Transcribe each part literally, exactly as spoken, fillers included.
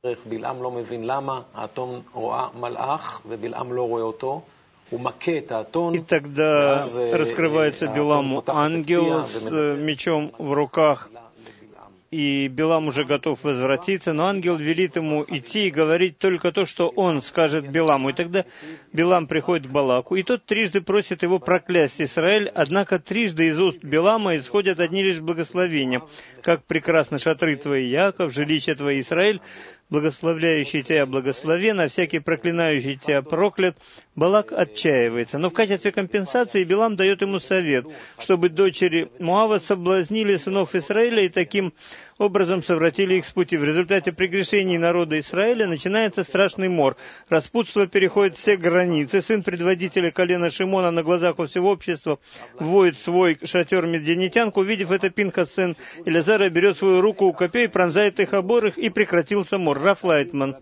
И тогда раскрывается Биламу ангел с мечом в руках, и Билам уже готов возвратиться, но ангел велит ему идти и говорить только то, что он скажет Биламу. И тогда Билам приходит к Балаку, и тот трижды просит его проклясть Израиль, однако трижды из уст Билама исходят одни лишь благословения. «Как прекрасны шатры твои, Яков, жилище твое, Израиль, благословляющий тебя благословен, а всякий проклинающий тебя проклят». Балак отчаивается. Но в качестве компенсации Билам дает ему совет, чтобы дочери Моава соблазнили сынов Израиля и таким образом совратили их с пути. В результате прегрешений народа Израиля начинается страшный мор. Распутство переходит все границы. Сын предводителя колена Шимона на глазах у всего общества вводит свой шатер медианитянку. Увидев это, Пинхас, сын Элязара, берет свою руку у копья и пронзает их обоих, и прекратился мор. Раф Лайтман.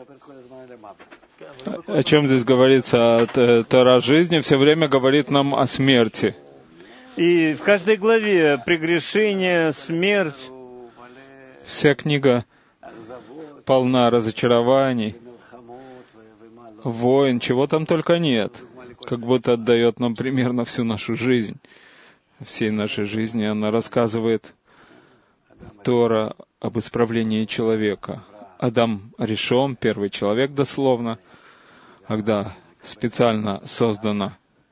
О чем здесь говорится? Тора жизни все время говорит нам о смерти. И в каждой главе прегрешение, смерть. Вся книга полна разочарований, войн, чего там только нет. Как будто отдает нам примерно всю нашу жизнь. Всей нашей жизни она рассказывает Тора об исправлении человека. Адам Аришон, первый человек дословно, когда специально создана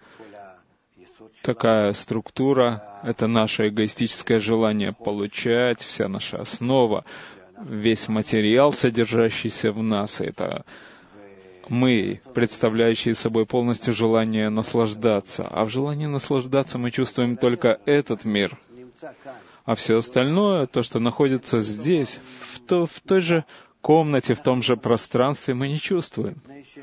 такая структура, это наше эгоистическое желание получать, вся наша основа, весь материал, содержащийся в нас, это мы, представляющие собой полностью желание наслаждаться. А в желании наслаждаться мы чувствуем только этот мир. А все остальное, то, что находится здесь, в, то, в той же комнате, в том же пространстве, мы не чувствуем.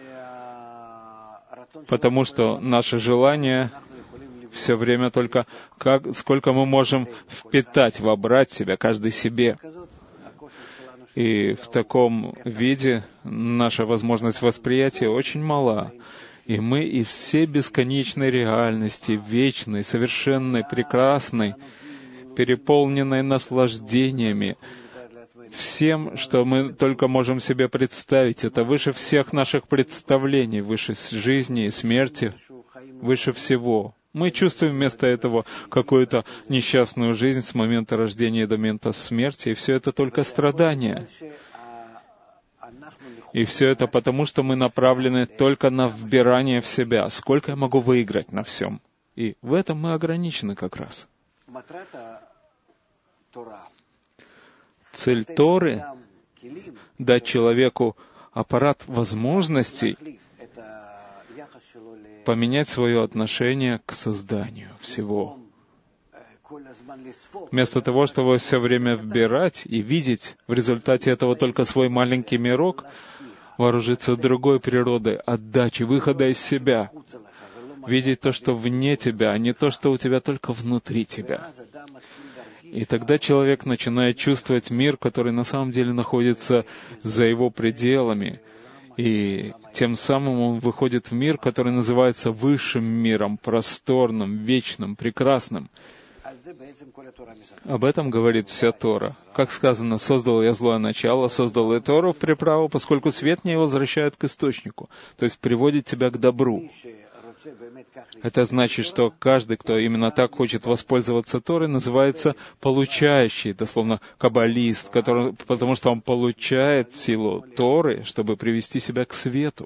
Потому что наше желание все время только, как, сколько мы можем впитать, вобрать себя, каждый себе. И в таком виде наша возможность восприятия очень мала. И мы и все бесконечной реальности, вечной, совершенной, прекрасной, переполненной наслаждениями, всем, что мы только можем себе представить. Это выше всех наших представлений, выше жизни и смерти, выше всего. Мы чувствуем вместо этого какую-то несчастную жизнь с момента рождения до момента смерти, и все это только страдания. И все это потому, что мы направлены только на вбирание в себя. Сколько я могу выиграть на всем? И в этом мы ограничены как раз. Цель Торы — дать человеку аппарат возможностей поменять свое отношение к созданию всего. Вместо того, чтобы все время вбирать и видеть в результате этого только свой маленький мирок, вооружиться другой природой, отдачи, выхода из себя, видеть то, что вне тебя, а не то, что у тебя только внутри тебя. И тогда человек начинает чувствовать мир, который на самом деле находится за его пределами. И тем самым он выходит в мир, который называется высшим миром, просторным, вечным, прекрасным. Об этом говорит вся Тора. Как сказано, «Создал я злое начало, создал я Тору в приправу, поскольку свет не возвращает к источнику», то есть приводит тебя к добру. Это значит, что каждый, кто именно так хочет воспользоваться Торой, называется получающий, дословно каббалист, который, потому что он получает силу Торы, чтобы привести себя к свету.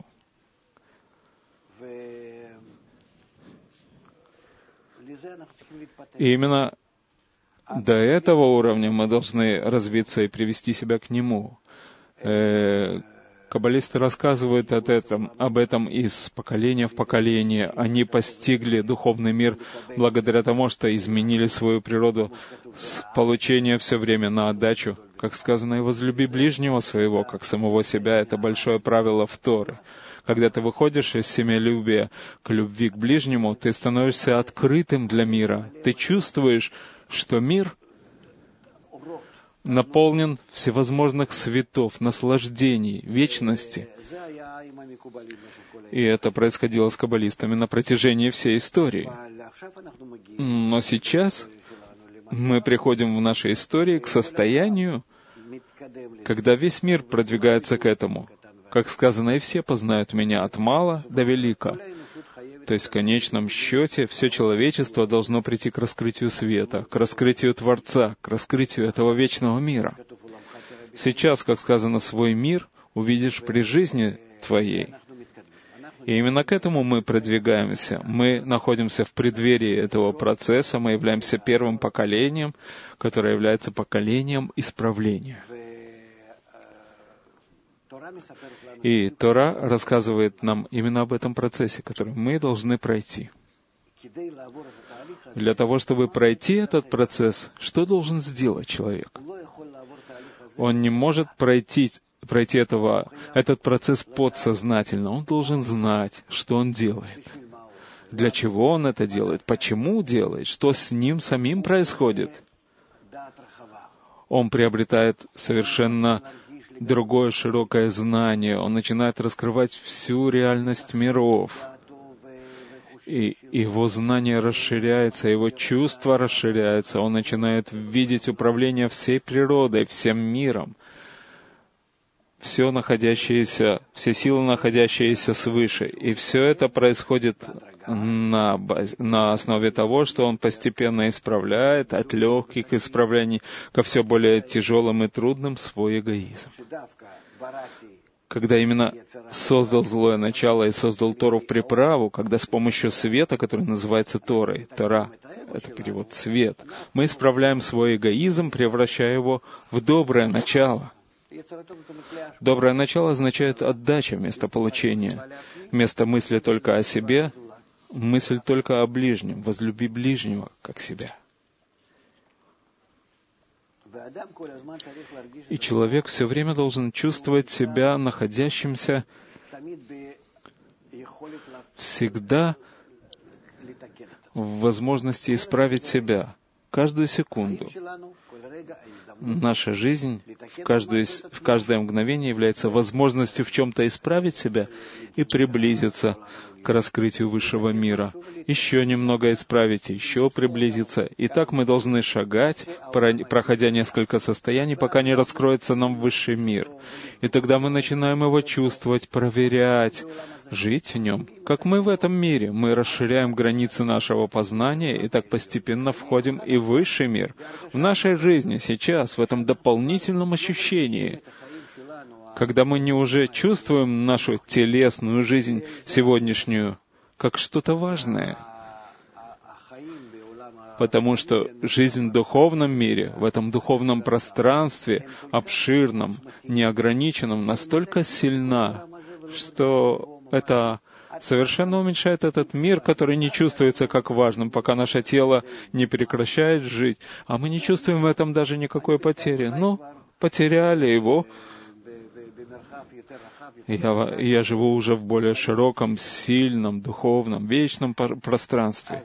И именно до этого уровня мы должны развиться и привести себя к нему. Э, Каббалисты рассказывают об этом, об этом из поколения в поколение. Они постигли духовный мир благодаря тому, что изменили свою природу с получения все время на отдачу. Как сказано, и возлюби ближнего своего, как самого себя. Это большое правило в Торе. Когда ты выходишь из семялюбия к любви к ближнему, ты становишься открытым для мира. Ты чувствуешь, что мир наполнен всевозможных светов, наслаждений, вечности. И это происходило с каббалистами на протяжении всей истории. Но сейчас мы приходим в нашей истории к состоянию, когда весь мир продвигается к этому, как сказано, и все познают меня от мала до велика. То есть в конечном счете все человечество должно прийти к раскрытию света, к раскрытию Творца, к раскрытию этого вечного мира. Сейчас, как сказано, свой мир увидишь при жизни твоей. И именно к этому мы продвигаемся. Мы находимся в преддверии этого процесса, мы являемся первым поколением, которое является поколением исправления. И Тора рассказывает нам именно об этом процессе, который мы должны пройти. Для того, чтобы пройти этот процесс, что должен сделать человек? Он не может пройти, пройти этого, этот процесс подсознательно. Он должен знать, что он делает. Для чего он это делает? Почему делает? Что с ним самим происходит? Он приобретает совершенно другое широкое знание. Он начинает раскрывать всю реальность миров. И его знание расширяется, его чувство расширяется. Он начинает видеть управление всей природой, всем миром. Все находящееся, все силы, находящиеся свыше. И все это происходит на, базе, на основе того, что он постепенно исправляет от легких исправлений ко все более тяжелым и трудным свой эгоизм. Когда именно создал злое начало и создал Тору в приправу, когда с помощью света, который называется Торой, Тора, это перевод «свет», мы исправляем свой эгоизм, превращая его в доброе начало. Доброе начало означает отдача вместо получения. Вместо мысли только о себе, мысль только о ближнем. Возлюби ближнего, как себя. И человек все время должен чувствовать себя находящимся всегда в возможности исправить себя каждую секунду. Наша жизнь в каждое, в каждое мгновение является возможностью в чем-то исправить себя и приблизиться к раскрытию высшего мира. Еще немного исправить, еще приблизиться. И так мы должны шагать, проходя несколько состояний, пока не раскроется нам высший мир. И тогда мы начинаем его чувствовать, проверять, жить в нем. Как мы в этом мире, мы расширяем границы нашего познания и так постепенно входим и в высший мир. В нашей жизни сейчас, в этом дополнительном ощущении, когда мы не уже чувствуем нашу телесную жизнь сегодняшнюю как что-то важное, потому что жизнь в духовном мире, в этом духовном пространстве, обширном, неограниченном, настолько сильна, что это совершенно уменьшает этот мир, который не чувствуется как важным, пока наше тело не прекращает жить, а мы не чувствуем в этом даже никакой потери. Ну, потеряли его. Я, я живу уже в более широком, сильном, духовном, вечном пространстве.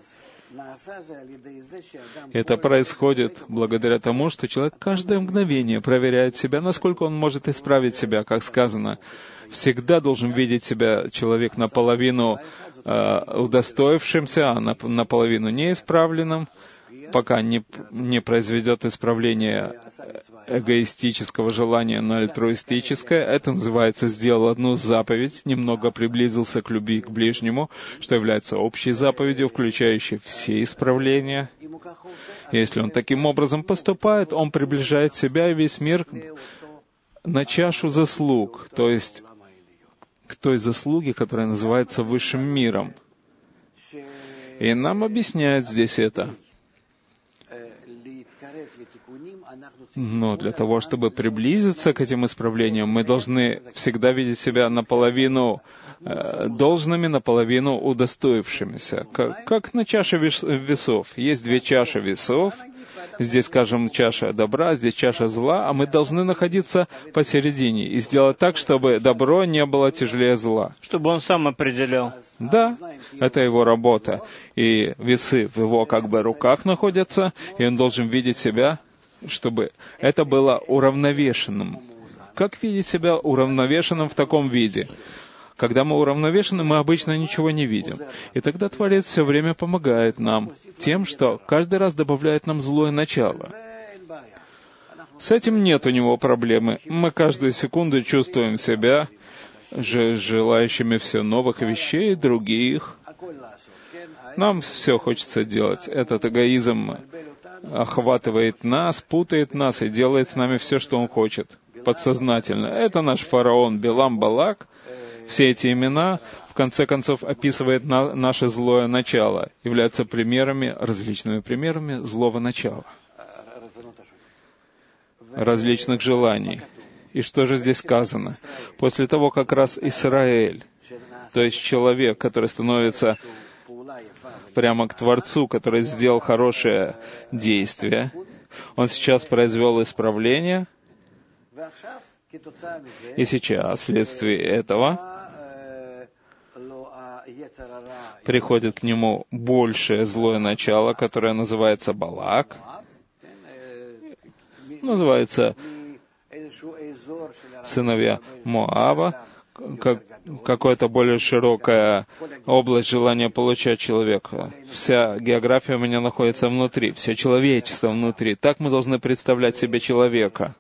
Это происходит благодаря тому, что человек каждое мгновение проверяет себя, насколько он может исправить себя, как сказано. Всегда должен видеть себя человек наполовину э, удостоившимся, а наполовину неисправленным, пока не, не произведет исправление эгоистического желания на альтруистическое. Это называется «сделал одну заповедь», немного приблизился к любви к ближнему, что является общей заповедью, включающей все исправления. Если он таким образом поступает, он приближает себя и весь мир на чашу заслуг, то есть к той заслуге, которая называется высшим миром. И нам объясняют здесь это. Но для того, чтобы приблизиться к этим исправлениям, мы должны всегда видеть себя наполовину э, должными, наполовину удостоившимися. Как, как на чаше весов. Есть две чаши весов. Здесь, скажем, чаша добра, здесь чаша зла, а мы должны находиться посередине и сделать так, чтобы добро не было тяжелее зла. Чтобы он сам определял. Да, это его работа. И весы в его как бы руках находятся, и он должен видеть себя, чтобы это было уравновешенным. Как видеть себя уравновешенным в таком виде? Когда мы уравновешены, мы обычно ничего не видим. И тогда Творец все время помогает нам тем, что каждый раз добавляет нам злое начало. С этим нет у него проблемы. Мы каждую секунду чувствуем себя же желающими все новых вещей, других. Нам все хочется делать. Этот эгоизм охватывает нас, путает нас и делает с нами все, что он хочет. Подсознательно. Это наш фараон Билам, Балак. Все эти имена, в конце концов, описывает на, наше злое начало, являются примерами, различными примерами злого начала, различных желаний. И что же здесь сказано? После того, как раз Исраэль, то есть человек, который становится прямо к Творцу, который сделал хорошее действие, он сейчас произвел исправление, и сейчас, вследствие этого, приходит к нему большее злое начало, которое называется Балак, называется сыновья Моава, как какая-то более широкая область желания получать человека. Вся география у меня находится внутри, все человечество внутри. Так мы должны представлять себе человека,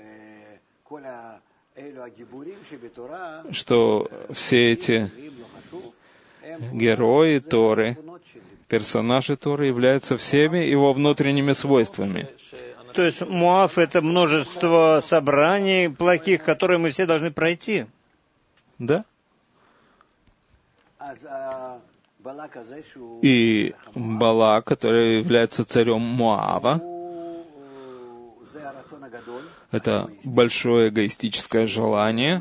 что все эти герои Торы, персонажи Торы являются всеми его внутренними свойствами. То есть Моав — это множество собраний плохих, которые мы все должны пройти. Да. И Балак, который является царем Моава, это большое эгоистическое желание,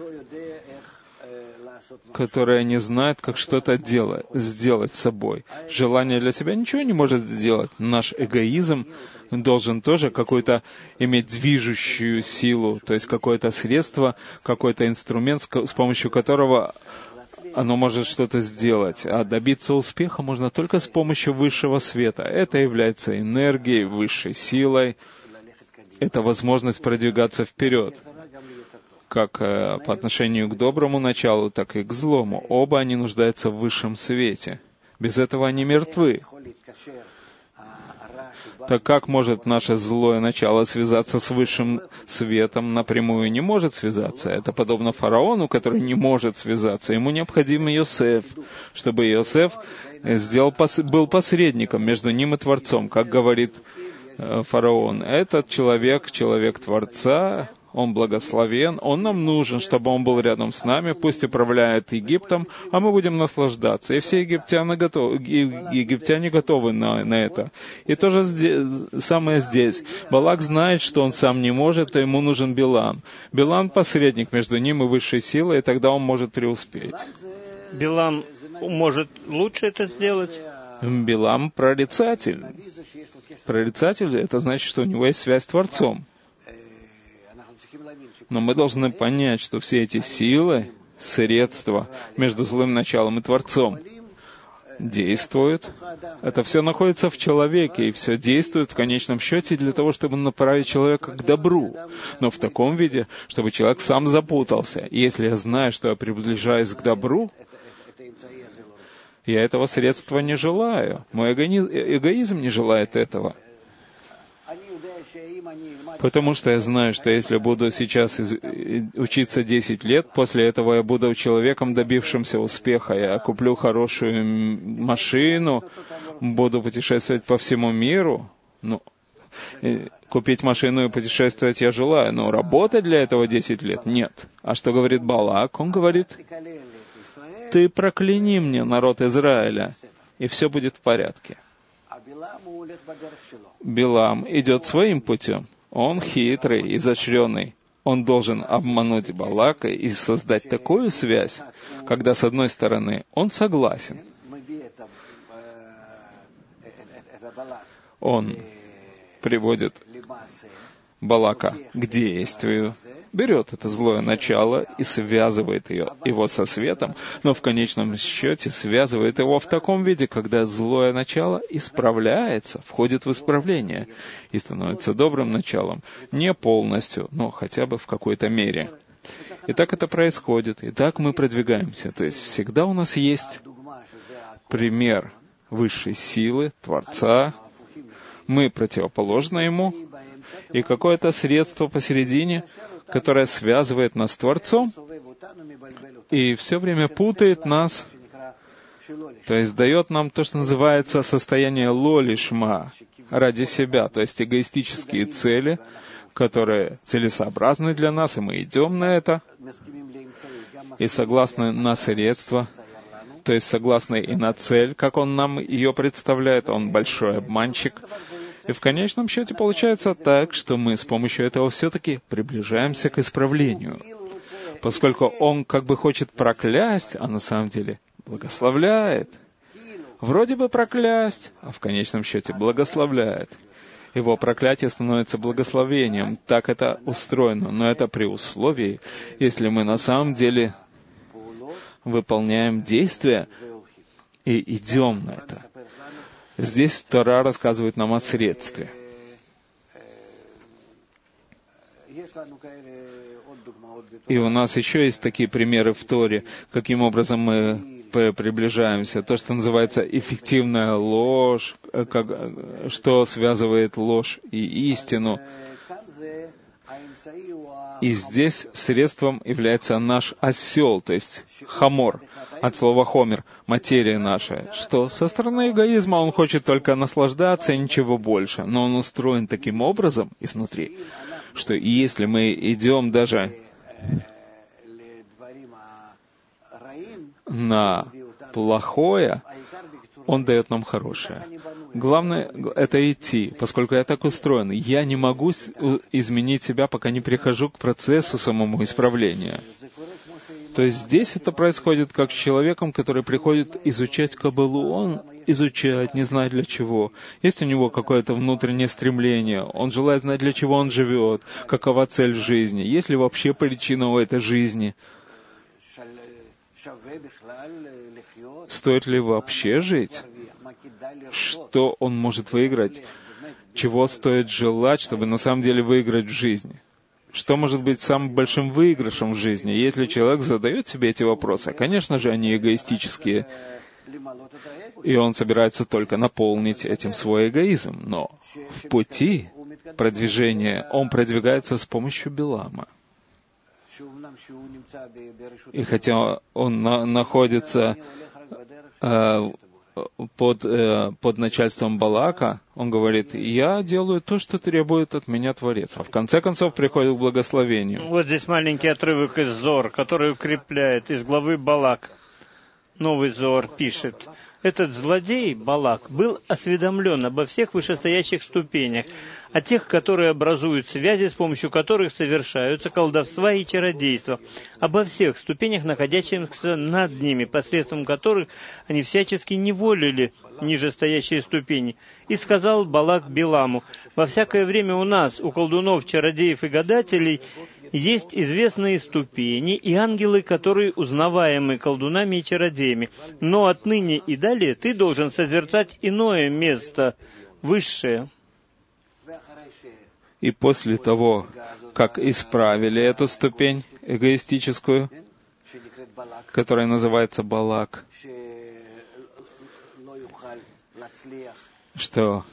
которое не знает, как что-то делать, сделать с собой. Желание для себя ничего не может сделать. Наш эгоизм должен тоже какую-то иметь движущую силу, то есть какое-то средство, какой-то инструмент, с помощью которого оно может что-то сделать. А добиться успеха можно только с помощью высшего света. Это является энергией, высшей силой. Это возможность продвигаться вперед, как э, по отношению к доброму началу, так и к злому. Оба они нуждаются в высшем свете. Без этого они мертвы. Так как может наше злое начало связаться с высшим светом? Напрямую не может связаться. Это подобно фараону, который не может связаться. Ему необходим Йосеф, чтобы Йосеф сделал, был посредником между ним и Творцом, как говорит э, фараон. Этот человек, человек Творца, он благословен, он нам нужен, чтобы он был рядом с нами, пусть управляет Египтом, а мы будем наслаждаться. И все египтяне готовы, египтяне готовы на, на это. И то же здесь, самое здесь. Балак знает, что он сам не может, а ему нужен Билам. Билам — посредник между ним и высшей силой, и тогда он может преуспеть. Билам может лучше это сделать? Билам — прорицатель. Прорицатель — это значит, что у него есть связь с Творцом. Но мы должны понять, что все эти силы, средства между злым началом и Творцом действуют. Это все находится в человеке, и все действует в конечном счете для того, чтобы направить человека к добру. Но в таком виде, чтобы человек сам запутался. И если я знаю, что я приближаюсь к добру, я этого средства не желаю. Мой эгоизм не желает этого. Потому что я знаю, что если буду сейчас из... учиться десять лет, после этого я буду человеком, добившимся успеха. Я куплю хорошую машину, буду путешествовать по всему миру. Ну, купить машину и путешествовать я желаю, но работать для этого десять лет нет. А что говорит Балак? Он говорит: ты прокляни мне народ Израиля, и все будет в порядке. Билам идет своим путем. Он хитрый, изощренный. Он должен обмануть Балака и создать такую связь, когда, с одной стороны, он согласен. Он приводит Балака к действию, берет это злое начало и связывает ее, его со светом, но в конечном счете связывает его в таком виде, когда злое начало исправляется, входит в исправление и становится добрым началом. Не полностью, но хотя бы в какой-то мере. И так это происходит, и так мы продвигаемся. То есть всегда у нас есть пример высшей силы, Творца. Мы противоположны ему, и какое-то средство посередине, которое связывает нас с Творцом и все время путает нас, то есть дает нам то, что называется состояние ло-лишма, ради себя, то есть эгоистические цели, которые целесообразны для нас, и мы идем на это, и согласны на средства, то есть согласны и на цель, как он нам ее представляет, он большой обманщик. И в конечном счете получается так, что мы с помощью этого все-таки приближаемся к исправлению, поскольку он как бы хочет проклясть, а на самом деле благословляет. Вроде бы проклясть, а в конечном счете благословляет. Его проклятие становится благословением. Так это устроено. Но это при условии, если мы на самом деле выполняем действия и идем на это. Здесь Тора рассказывает нам о средстве. И у нас еще есть такие примеры в Торе, каким образом мы приближаемся. То, что называется эффективная ложь, как, что связывает ложь и истину. И здесь средством является наш осел, то есть хамор, от слова хомер, материя наша, что со стороны эгоизма он хочет только наслаждаться и ничего больше, но он устроен таким образом изнутри, что если мы идем даже на плохое, он дает нам хорошее. Главное — это идти, поскольку я так устроен. Я не могу изменить себя, пока не прихожу к процессу самому исправления. То есть здесь это происходит как с человеком, который приходит изучать Каббалу. Он изучает, не знает для чего. Есть у него какое-то внутреннее стремление. Он желает знать, для чего он живет, какова цель жизни, есть ли вообще причина у этой жизни. Стоит ли вообще жить? Что он может выиграть? Чего стоит желать, чтобы на самом деле выиграть в жизни? Что может быть самым большим выигрышем в жизни? Если человек задает себе эти вопросы, конечно же, они эгоистические, и он собирается только наполнить этим свой эгоизм. Но в пути продвижения он продвигается с помощью Билама. И хотя он на, находится э, под, э, под начальством Балака, он говорит: «Я делаю то, что требует от меня Творец». А в конце концов приходит к благословению. Вот здесь маленький отрывок из Зор, который укрепляет, из главы Балак. Новый Зор пишет: «Этот злодей, Балак, был осведомлен обо всех вышестоящих ступенях, о тех, которые образуют связи, с помощью которых совершаются колдовства и чародейства, обо всех ступенях, находящихся над ними, посредством которых они всячески неволили нижестоящие ступени. И сказал Балак Биламу: во всякое время у нас, у колдунов, чародеев и гадателей, есть известные ступени и ангелы, которые узнаваемы колдунами и чародеями. Но отныне и далее ты должен созерцать иное место, высшее». И после того, как исправили эту ступень эгоистическую, которая называется Балак, что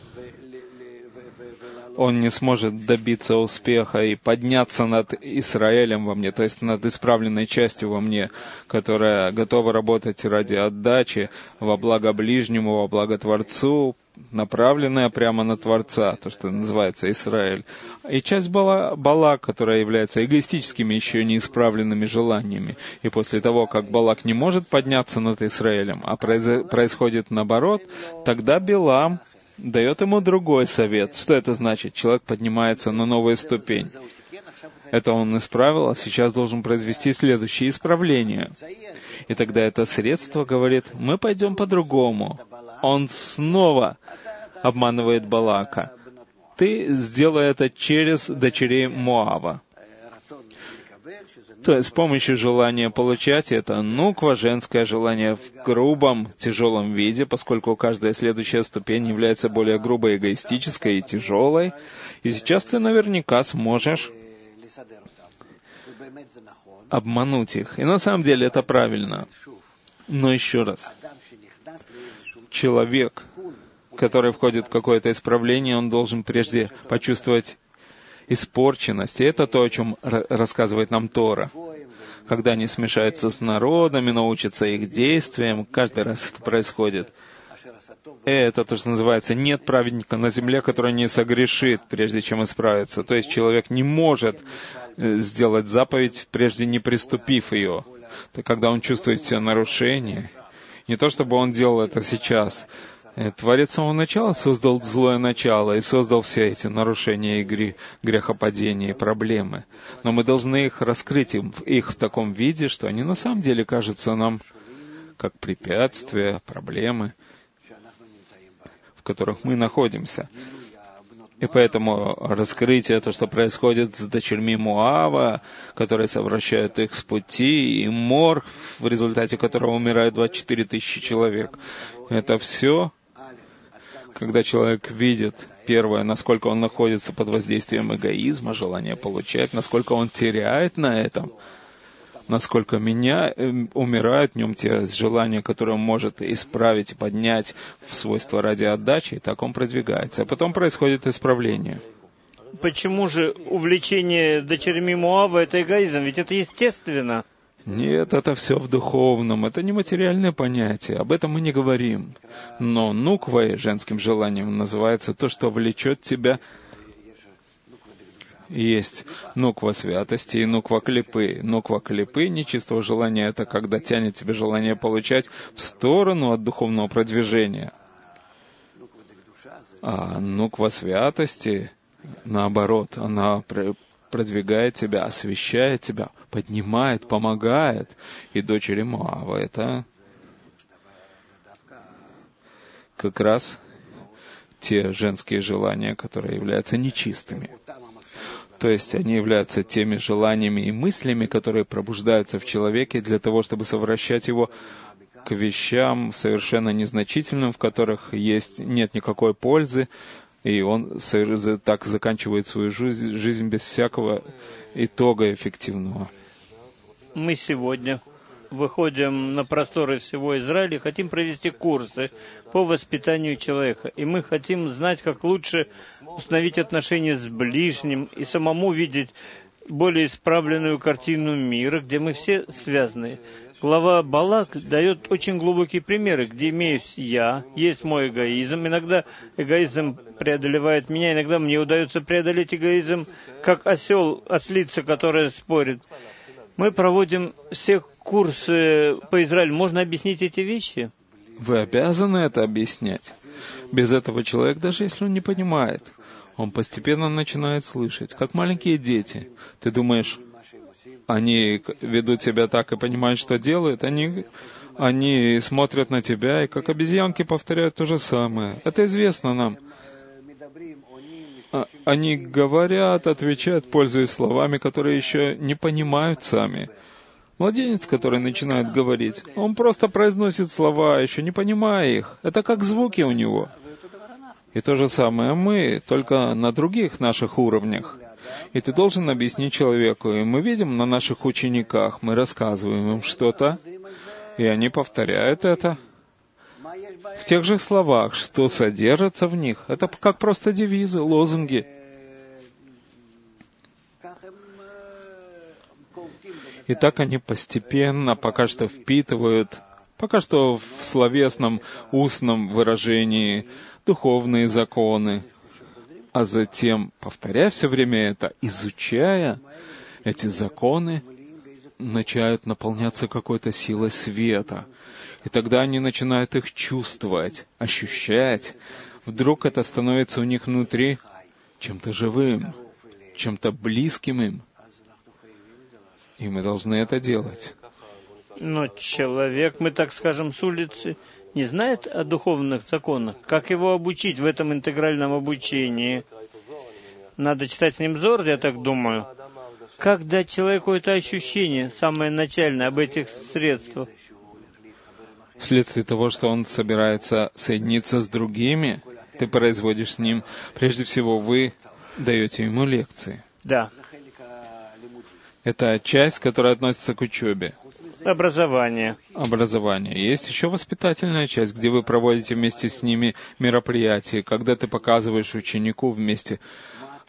он не сможет добиться успеха и подняться над Израилем во мне, то есть над исправленной частью во мне, которая готова работать ради отдачи во благо ближнему, во благо Творцу, направленная прямо на Творца, то, что называется Израиль. И часть Бала, Балак, которая является эгоистическими, еще неисправленными желаниями. И после того, как Балак не может подняться над Израилем, а произ, происходит наоборот, тогда Билам дает ему другой совет. Что это значит? Человек поднимается на новую ступень. Это он исправил, а сейчас должен произвести следующее исправление. И тогда это средство говорит: мы пойдем по-другому. Он снова обманывает Балака. Ты сделай это через дочерей Моава. То есть с помощью желания получать это нуква, женское желание в грубом, тяжелом виде, поскольку каждая следующая ступень является более грубой, эгоистической и тяжелой. И сейчас ты наверняка сможешь обмануть их. И на самом деле это правильно. Но еще раз, человек, который входит в какое-то исправление, он должен прежде почувствовать испорченность. И это то, о чем рассказывает нам Тора. Когда они смешаются с народами, научатся их действиям, каждый раз это происходит. Это то, что называется, нет праведника на земле, который не согрешит, прежде чем исправиться. То есть человек не может сделать заповедь, прежде не приступив ее. То когда он чувствует все нарушения, не то чтобы он делал это сейчас, Творец с самого начала создал злое начало и создал все эти нарушения и грехопадения и проблемы. Но мы должны их раскрыть, их в таком виде, что они на самом деле кажутся нам как препятствия, проблемы, в которых мы находимся. И поэтому раскрытие, то, что происходит с дочерьми Моава, которые совращают их с пути, и мор, в результате которого умирает двадцать четыре тысячи человек, это все, когда человек видит, первое, насколько он находится под воздействием эгоизма, желания получать, насколько он теряет на этом, насколько меня э, умирают в нем те желания, которые он может исправить и поднять в свойства ради отдачи, и так он продвигается. А потом происходит исправление. Почему же увлечение дочерьми Моава — это эгоизм? Ведь это естественно. Нет, это все в духовном, это не материальное понятие, об этом мы не говорим. Но нуквой, женским желанием, называется то, что влечет тебя. Есть нуква святости и нуква клипы. Нуква клипы, нечистого желания, это когда тянет тебе желание получать в сторону от духовного продвижения. А нуква святости, наоборот, она продвигает тебя, освещает тебя, поднимает, помогает. И дочери Моава — это как раз те женские желания, которые являются нечистыми. То есть они являются теми желаниями и мыслями, которые пробуждаются в человеке для того, чтобы совращать его к вещам совершенно незначительным, в которых есть, нет никакой пользы, и он так заканчивает свою жизнь, жизнь без всякого итога эффективного. Мы сегодня выходим на просторы всего Израиля и хотим провести курсы по воспитанию человека. И мы хотим знать, как лучше установить отношения с ближним и самому видеть более исправленную картину мира, где мы все связаны. Глава Балак дает очень глубокие примеры, где имеюсь я, есть мой эгоизм. Иногда эгоизм преодолевает меня, иногда мне удается преодолеть эгоизм, как осел, ослица, которая спорит. Мы проводим все курсы по Израилю. Можно объяснить эти вещи? Вы обязаны это объяснять. Без этого человек, даже если он не понимает, он постепенно начинает слышать, как маленькие дети. Ты думаешь, они ведут себя так и понимают, что делают? Они, они смотрят на тебя и как обезьянки повторяют то же самое. Это известно нам. Они говорят, отвечают, пользуясь словами, которые еще не понимают сами. Младенец, который начинает говорить, он просто произносит слова, еще не понимая их. Это как звуки у него. И то же самое мы, только на других наших уровнях. И ты должен объяснить человеку. И мы видим на наших учениках, мы рассказываем им что-то, и они повторяют это. В тех же словах, что содержится в них, это как просто девизы, лозунги. И так они постепенно, пока что впитывают, пока что в словесном, устном выражении, духовные законы, а затем, повторяя все время это, изучая эти законы, начинают наполняться какой-то силой света. И тогда они начинают их чувствовать, ощущать. Вдруг это становится у них внутри чем-то живым, чем-то близким им. И мы должны это делать. Но человек, мы так скажем, с улицы, не знает о духовных законах. Как его обучить в этом интегральном обучении? Надо читать с ним Зор, я так думаю. Как дать человеку это ощущение, самое начальное, об этих средствах? Вследствие того, что он собирается соединиться с другими, ты производишь с ним, прежде всего, вы даете ему лекции. Да. Это часть, которая относится к учебе. Образование. Образование. Есть еще воспитательная часть, где вы проводите вместе с ними мероприятия, когда ты показываешь ученику вместе,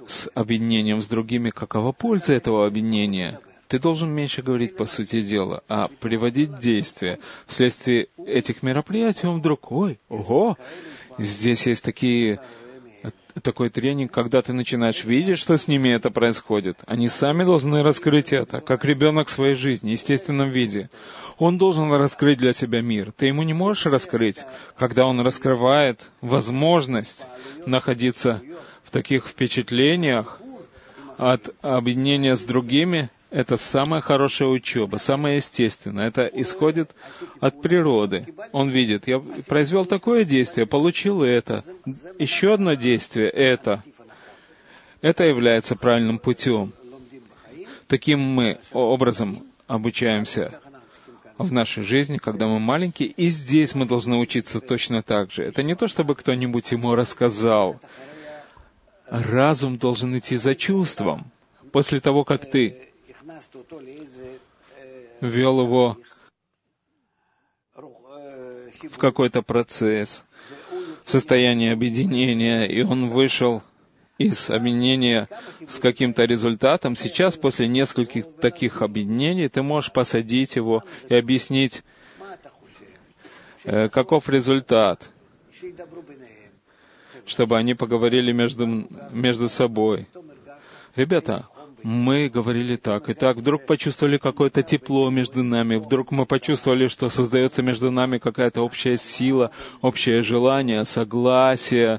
с объединением с другими, какова польза этого объединения? Ты должен меньше говорить по сути дела, а приводить действия. Вследствие этих мероприятий он вдруг, ой, ого, здесь есть такие, такой тренинг, когда ты начинаешь видеть, что с ними это происходит. Они сами должны раскрыть это, как ребенок в своей жизни, в естественном виде. Он должен раскрыть для себя мир. Ты ему не можешь раскрыть, когда он раскрывает возможность находиться в таких впечатлениях от объединения с другими. Это самая хорошая учеба, самая естественная. Это исходит от природы. Он видит, я произвел такое действие, получил это. Еще одно действие, это. Это является правильным путем. Таким мы образом обучаемся в нашей жизни, когда мы маленькие, и здесь мы должны учиться точно так же. Это не то, чтобы кто-нибудь ему рассказал. Разум должен идти за чувством. После того, как ты ввел его в какой-то процесс, в состояние объединения, и он вышел из объединения с каким-то результатом. Сейчас, после нескольких таких объединений, ты можешь посадить его и объяснить, э, каков результат, чтобы они поговорили между, между собой. Ребята, мы говорили так и так, вдруг почувствовали какое-то тепло между нами, вдруг мы почувствовали, что создается между нами какая-то общая сила, общее желание, согласие,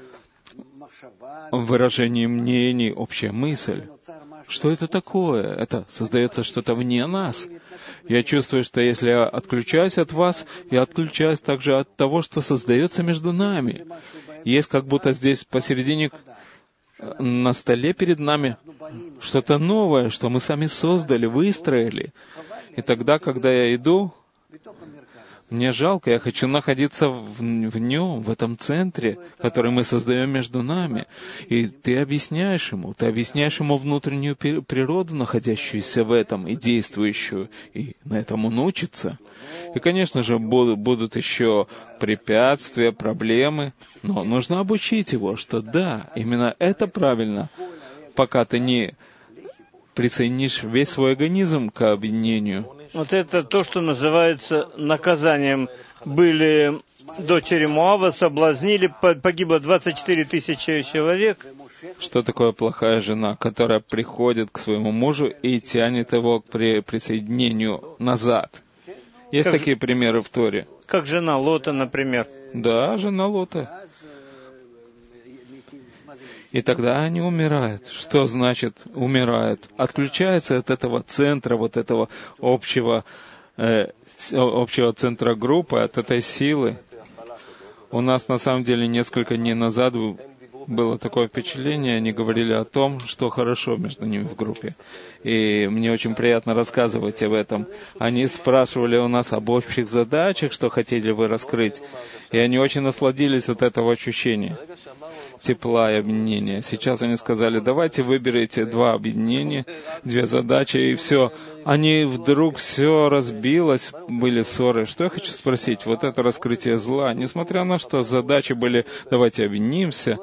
выражение мнений, общая мысль. Что это такое? Это создается что-то вне нас. Я чувствую, что если я отключаюсь от вас, я отключаюсь также от того, что создается между нами. Есть как будто здесь посередине на столе перед нами что-то новое, что мы сами создали, выстроили. И тогда, когда я иду, мне жалко, я хочу находиться в, в нем, в этом центре, который мы создаем между нами. И ты объясняешь ему, ты объясняешь ему внутреннюю природу, находящуюся в этом и действующую, и на этом он учится. И, конечно же, будут, будут еще препятствия, проблемы, но нужно обучить его, что да, именно это правильно, пока ты не присоединишь весь свой организм к объединению. Вот это то, что называется наказанием. Были дочери Моава, соблазнили, погибло двадцать четыре тысячи человек. Что такое плохая жена, которая приходит к своему мужу и тянет его к при, присоединению назад? Есть как, такие примеры в Торе. Как жена Лота, например. Да, жена Лота. И тогда они умирают. Что значит умирают? Отключаются от этого центра, вот этого общего, э, общего центра группы, от этой силы. У нас на самом деле несколько дней назад было такое впечатление, они говорили о том, что хорошо между ними в группе. И мне очень приятно рассказывать об этом. Они спрашивали у нас об общих задачах, что хотели вы раскрыть. И они очень насладились от этого ощущения тепла и объединения. Сейчас они сказали, давайте выберите два объединения, две задачи, и все. Они вдруг все разбилось, были ссоры. Что я хочу спросить? Вот это раскрытие зла, несмотря на что задачи были, давайте объединимся.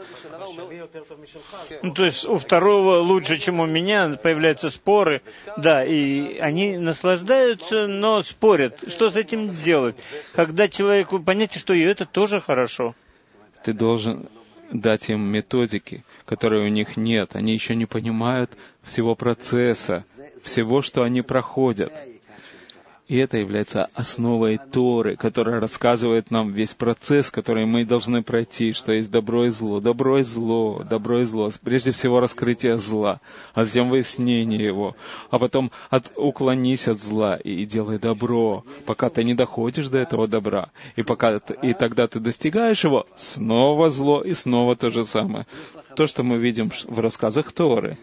Ну, то есть у второго лучше, чем у меня, появляются споры, да, и они наслаждаются, но спорят. Что с этим делать? Когда человеку понять, что и это тоже хорошо. Ты должен дать им методики, которые у них нет. Они еще не понимают всего процесса, всего, что они проходят. И это является основой Торы, которая рассказывает нам весь процесс, который мы должны пройти, что есть добро и зло, добро и зло, добро и зло. Прежде всего раскрытие зла, а затем выяснение его. А потом от, уклонись от зла и, и делай добро, пока ты не доходишь до этого добра. И, пока, и тогда ты достигаешь его, снова зло и снова то же самое. То, что мы видим в рассказах Торы.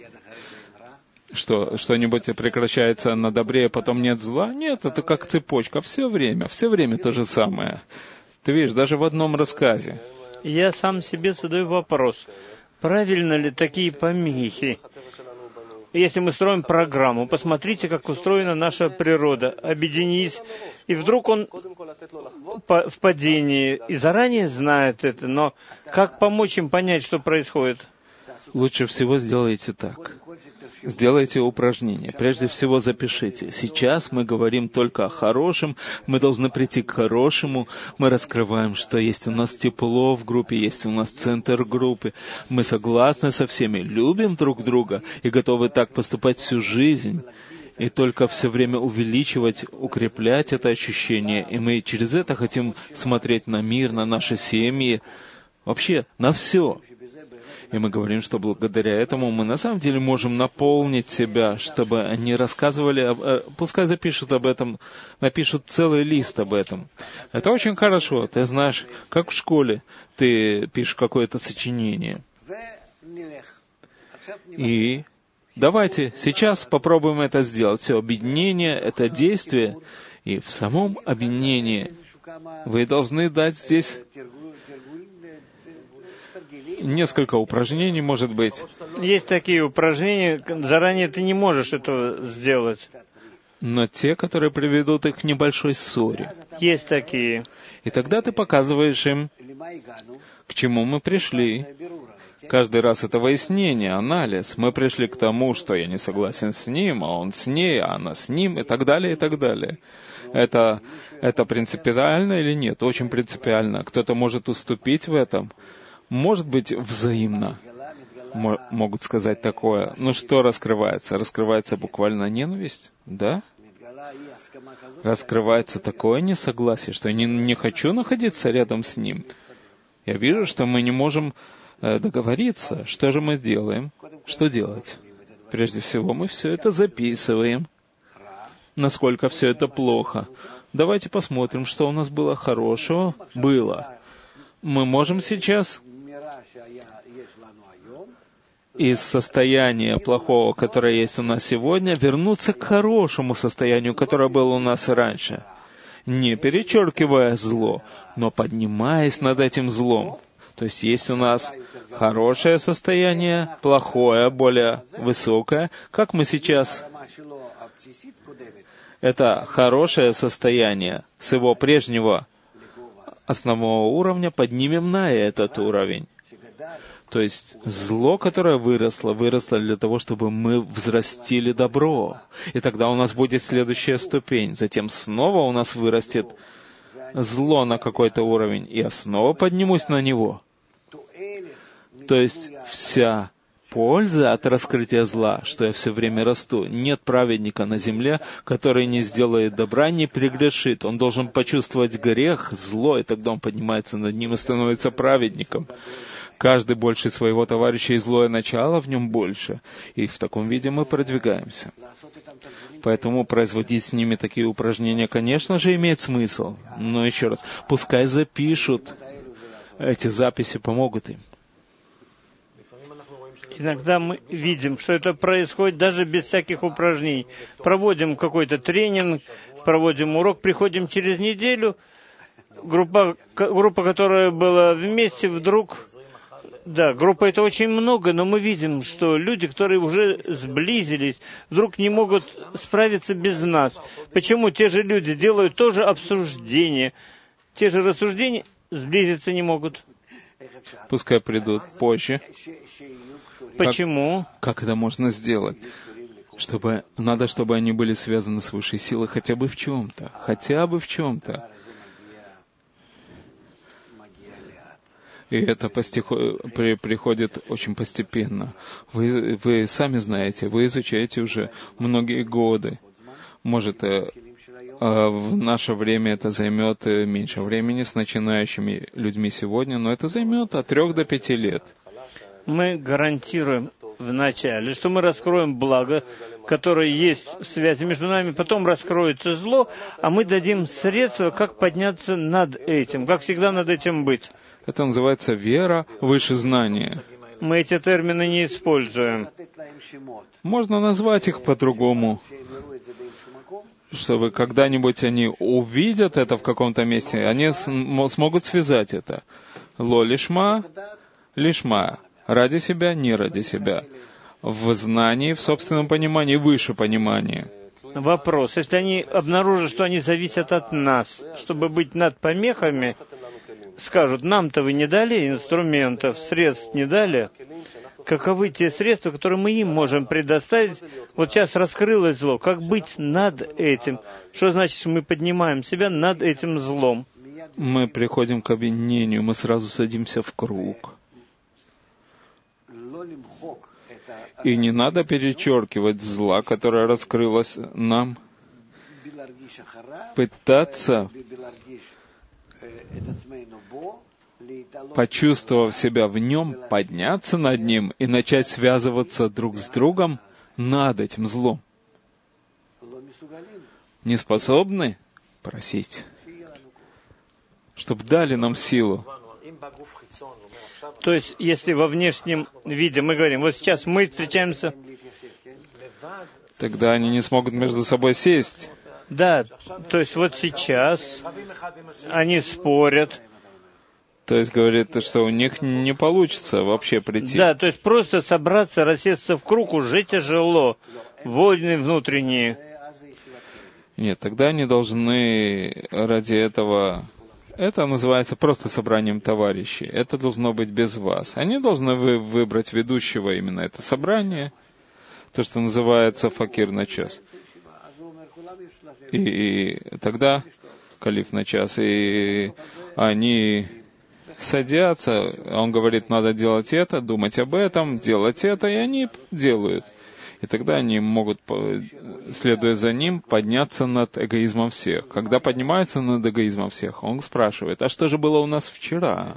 Что что-нибудь прекращается на добре, а потом нет зла? Нет, это как цепочка. Все время, все время то же самое. Ты видишь, даже в одном рассказе. Я сам себе задаю вопрос. Правильно ли такие помехи? Если мы строим программу, посмотрите, как устроена наша природа. Объединись, и вдруг он в падении, и заранее знает это, но как помочь им понять, что происходит? лучше всего сделайте так. Сделайте упражнение. Прежде всего запишите. Сейчас мы говорим только о хорошем, мы должны прийти к хорошему, мы раскрываем, что есть у нас тепло в группе, есть у нас центр группы, мы согласны со всеми, любим друг друга и готовы так поступать всю жизнь. И только все время увеличивать, укреплять это ощущение. И мы через это хотим смотреть на мир, на наши семьи, вообще на все. И мы говорим, что благодаря этому мы на самом деле можем наполнить себя, чтобы они рассказывали, пускай запишут об этом, напишут целый лист об этом. Это очень хорошо. Ты знаешь, как в школе ты пишешь какое-то сочинение. И давайте сейчас попробуем это сделать. Все объединение — это действие. И в самом объединении вы должны дать здесь несколько упражнений, может быть. Есть такие упражнения, заранее ты не можешь этого сделать. Но те, которые приведут их к небольшой ссоре. Есть такие. И тогда ты показываешь им, к чему мы пришли. Каждый раз это выяснение, анализ. Мы пришли к тому, что я не согласен с ним, а он с ней, а она с ним, и так далее, и так далее. Это, это принципиально или нет? Очень принципиально. Кто-то может уступить в этом. Может быть, взаимно. М- могут сказать такое. Ну что раскрывается? Раскрывается буквально ненависть? Да? Раскрывается такое несогласие, что я не, не хочу находиться рядом с ним. Я вижу, что мы не можем э, договориться. Что же мы сделаем? Что делать? Прежде всего, мы все это записываем. Насколько все это плохо. Давайте посмотрим, что у нас было хорошего. Было. Мы можем сейчас из состояния плохого, которое есть у нас сегодня, вернуться к хорошему состоянию, которое было у нас раньше. Не перечеркивая зло, но поднимаясь над этим злом. То есть есть у нас хорошее состояние, плохое, более высокое. Как мы сейчас это хорошее состояние с его прежнего основного уровня поднимем на этот уровень. То есть зло, которое выросло, выросло для того, чтобы мы взрастили добро. И тогда у нас будет следующая ступень. Затем снова у нас вырастет зло на какой-то уровень, и я снова поднимусь на него. То есть вся польза от раскрытия зла, что я все время расту. Нет праведника на земле, который не сделает добра, не прегрешит. Он должен почувствовать грех, зло, и тогда он поднимается над ним и становится праведником. Каждый больше своего товарища, и злое начало в нем больше. И в таком виде мы продвигаемся. Поэтому производить с ними такие упражнения, конечно же, имеет смысл. Но еще раз, пускай запишут. Эти записи помогут им. Иногда мы видим, что это происходит даже без всяких упражнений. Проводим какой-то тренинг, проводим урок, приходим через неделю. Группа, группа, которая была вместе, вдруг... Да, группа это очень много, но мы видим, что люди, которые уже сблизились, вдруг не могут справиться без нас. Почему те же люди делают тоже обсуждение, те же рассуждения, сблизиться не могут? Пускай придут позже. Почему? Как, как это можно сделать? Чтобы, надо, чтобы они были связаны с высшей силой хотя бы в чем-то. Хотя бы в чем-то. И это постихо... при... приходит очень постепенно. Вы, вы сами знаете, вы изучаете уже многие годы. Может, э, э, в наше время это займет меньше времени с начинающими людьми сегодня, но это займет от трех до пяти лет. Мы гарантируем вначале, что мы раскроем благо, которое есть в связи между нами, потом раскроется зло, а мы дадим средства, как подняться над этим, как всегда над этим быть. Это называется вера выше знания. Мы эти термины не используем. Можно назвать их по-другому, чтобы когда-нибудь они увидят это в каком-то месте, они см- смогут связать это. Ло лишма, лишма. Ради себя, не ради себя. В знании, в собственном понимании, выше понимания. Вопрос. Если они обнаружат, что они зависят от нас, чтобы быть над помехами, скажут, нам-то вы не дали инструментов, средств не дали, каковы те средства, которые мы им можем предоставить. Вот сейчас раскрылось зло. Как быть над этим? Что значит, что мы поднимаем себя над этим злом? Мы приходим к объединению, мы сразу садимся в круг. И не надо перечеркивать зла, которое раскрылось нам. Пытаться, почувствовав себя в нем, подняться над ним и начать связываться друг с другом над этим злом. Не способны просить, чтобы дали нам силу. То есть, если во внешнем виде мы говорим, вот сейчас мы встречаемся, тогда они не смогут между собой сесть. Да, то есть вот сейчас они спорят. То есть говорит, что у них не получится вообще прийти. Да, то есть просто собраться, рассесться в круг уже тяжело. Войны внутренние. Нет, тогда они должны ради этого... Это называется просто собранием товарищей. Это должно быть без вас. Они должны вы выбрать ведущего именно это собрание, то, что называется факир на час. И, и тогда калиф на час, и они садятся, он говорит, надо делать это, думать об этом, делать это, и они делают. И тогда они могут, следуя за ним, подняться над эгоизмом всех. Когда поднимаются над эгоизмом всех, он спрашивает, а что же было у нас вчера?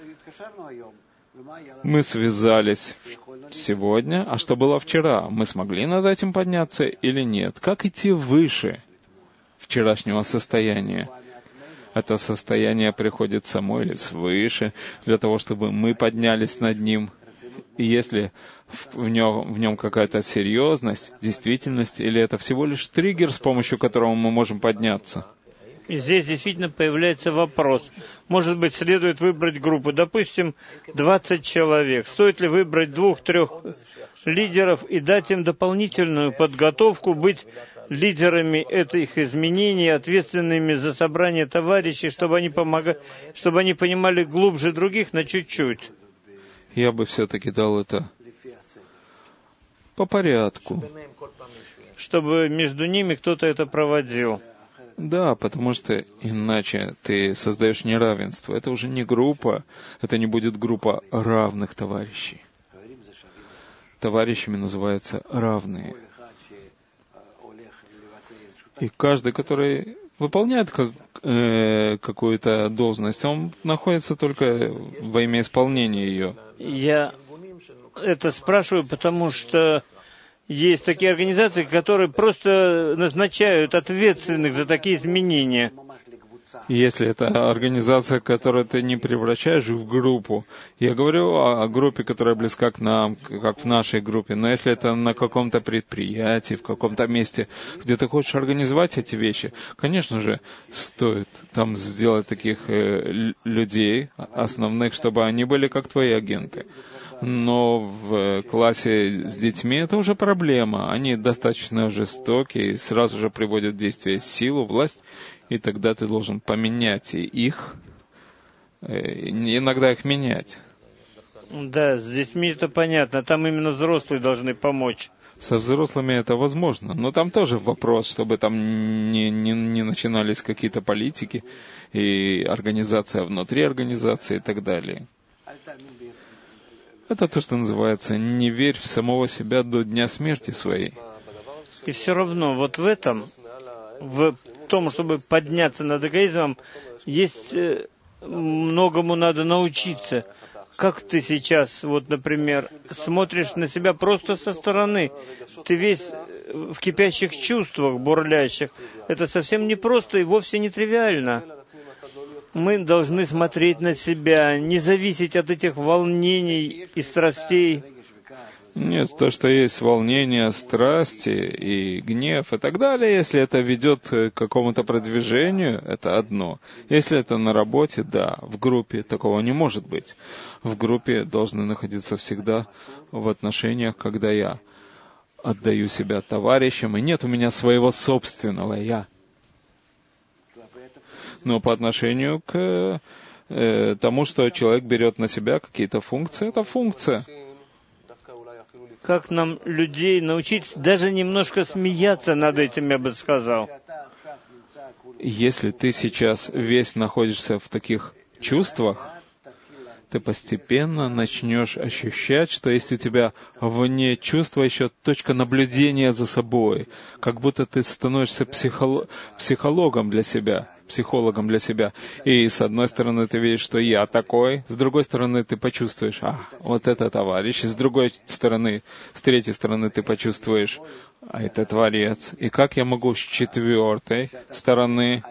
Мы связались сегодня, а что было вчера? Мы смогли над этим подняться или нет? Как идти выше вчерашнего состояния? Это состояние приходит само или свыше, для того, чтобы мы поднялись над ним. И если в нем, в нем какая-то серьезность, действительность, или это всего лишь триггер, с помощью которого мы можем подняться? И здесь действительно появляется вопрос. Может быть, следует выбрать группу, допустим, двадцать человек. Стоит ли выбрать двух-трех лидеров и дать им дополнительную подготовку, быть лидерами этих изменений, ответственными за собрание товарищей, чтобы они помогали, чтобы они понимали глубже других на чуть-чуть? Я бы все-таки дал это по порядку. Чтобы между ними кто-то это проводил. Да, потому что иначе ты создаешь неравенство. Это уже не группа, это не будет группа равных товарищей. Товарищами называются равные. И каждый, который выполняет как, э, какую-то должность, он находится только во имя исполнения ее. Я это спрашиваю, потому что есть такие организации, которые просто назначают ответственных за такие изменения. Если это организация, которую ты не превращаешь в группу, я говорю о, о группе, которая близка к нам, как в нашей группе, но если это на каком-то предприятии, в каком-то месте, где ты хочешь организовать эти вещи, конечно же, стоит там сделать таких э, людей основных, чтобы они были как твои агенты. Но в классе с детьми это уже проблема. Они достаточно жестокие, сразу же приводят в действие силу, власть, и тогда ты должен поменять их, иногда их менять. Да, с детьми это понятно, там именно взрослые должны помочь. Со взрослыми это возможно, но там тоже вопрос, чтобы там не, не, не начинались какие-то политики и организация внутри организации и так далее. Это то, что называется «не верь в самого себя до дня смерти своей». И все равно вот в этом, в том, чтобы подняться над эгоизмом, есть многому надо научиться. Как ты сейчас, вот, например, смотришь на себя просто со стороны, ты весь в кипящих чувствах, бурлящих. Это совсем не просто и вовсе не тривиально. Мы должны смотреть на себя, не зависеть от этих волнений и страстей. Нет, то, что есть волнение, страсти и гнев и так далее, если это ведет к какому-то продвижению, это одно. Если это на работе, да, в группе такого не может быть. В группе должны находиться всегда в отношениях, когда я отдаю себя товарищам, и нет у меня своего собственного «я». Но по отношению к э, тому, что человек берет на себя какие-то функции, это функция. как нам людей научить даже немножко смеяться над этим, я бы сказал. Если ты сейчас весь находишься в таких чувствах, ты постепенно начнешь ощущать, что есть у тебя вне чувства еще точка наблюдения за собой, как будто ты становишься психоло- психологом для себя, психологом для себя. И с одной стороны ты видишь, что я такой, с другой стороны ты почувствуешь, а, вот это товарищ, и с другой стороны, с третьей стороны ты почувствуешь, а это Творец. И как я могу с четвертой стороны,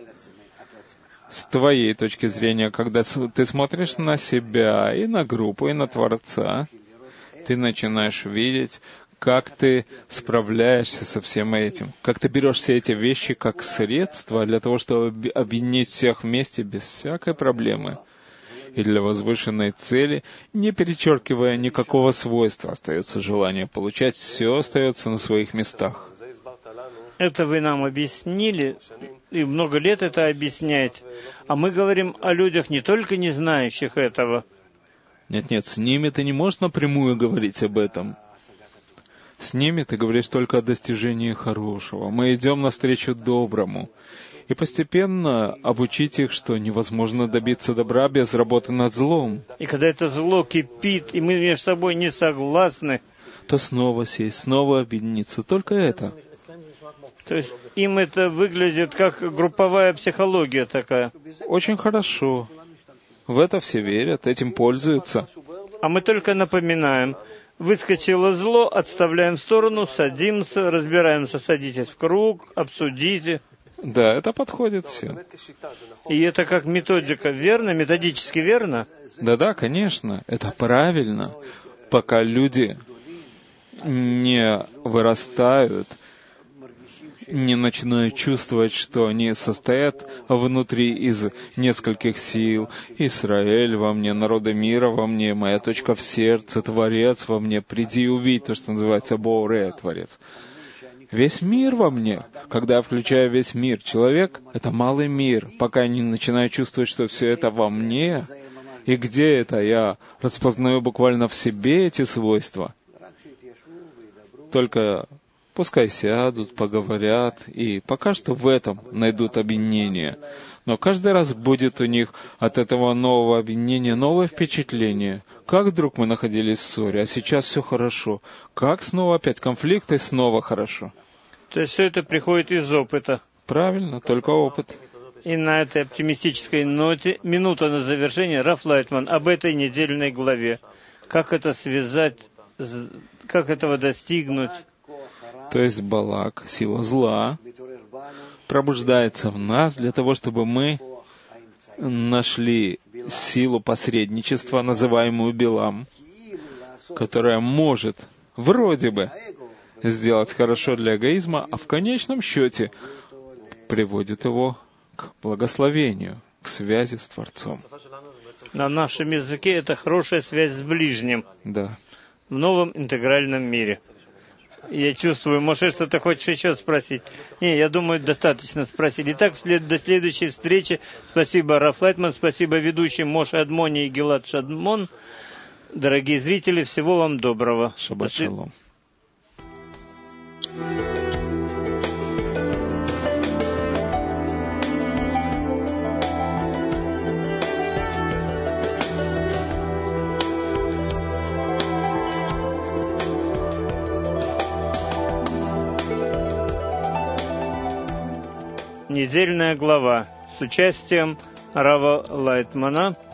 с твоей точки зрения, когда ты смотришь на себя и на группу, и на Творца, ты начинаешь видеть, как ты справляешься со всем этим, как ты берешь все эти вещи как средство для того, чтобы объединить всех вместе без всякой проблемы. И для возвышенной цели, не перечеркивая никакого свойства, остается желание получать, все остается на своих местах. Это вы нам объяснили, и много лет это объясняете. А мы говорим о людях, не только не знающих этого. Нет-нет, с ними ты не можешь напрямую говорить об этом. С ними ты говоришь только о достижении хорошего. Мы идем навстречу доброму. И постепенно обучить их, что невозможно добиться добра без работы над злом. И когда это зло кипит, и мы между собой не согласны, то снова сесть, снова объединиться. Только это. То есть им это выглядит как групповая психология такая. Очень хорошо. В это все верят, этим пользуются. А мы только напоминаем. Выскочило зло, отставляем в сторону, садимся, разбираемся, садитесь в круг, обсудите. Да, это подходит всем. И это как методика, верно? Методически верно? Да-да, конечно, это правильно. Пока люди не вырастают, не начинают чувствовать, что они состоят внутри из нескольких сил. Израиль во мне, народы мира во мне, моя точка в сердце, Творец во мне. Приди и увидь то, что называется Боуре, Творец. Весь мир во мне. Когда я включаю весь мир, человек — это малый мир. Пока я не начинаю чувствовать, что все это во мне, и где это я распознаю буквально в себе эти свойства. Только пускай сядут, поговорят, и пока что в этом найдут объединение. Но каждый раз будет у них от этого нового объединения новое впечатление. Как вдруг мы находились в ссоре, а сейчас все хорошо. Как снова опять конфликт, и снова хорошо. То есть все это приходит из опыта. Правильно, только опыт. И на этой оптимистической ноте минута на завершение. Раф Лайтман об этой недельной главе. Как это связать, как этого достигнуть? То есть Балак, сила зла, пробуждается в нас для того, чтобы мы нашли силу посредничества, называемую Билам, которая может, вроде бы, сделать хорошо для эгоизма, а в конечном счете приводит его к благословению, к связи с Творцом. На нашем языке это хорошая связь с ближним. Да. В новом интегральном мире. Я чувствую, может, что-то хочешь еще спросить? Не, я думаю, достаточно спросили. Итак, вслед, до следующей встречи. Спасибо, Раф Лайтман, спасибо ведущим Моше Адмони и Гилад Шадмон. Дорогие зрители, всего вам доброго. Шаббат шалом. Недельная глава с участием Рава Лайтмана.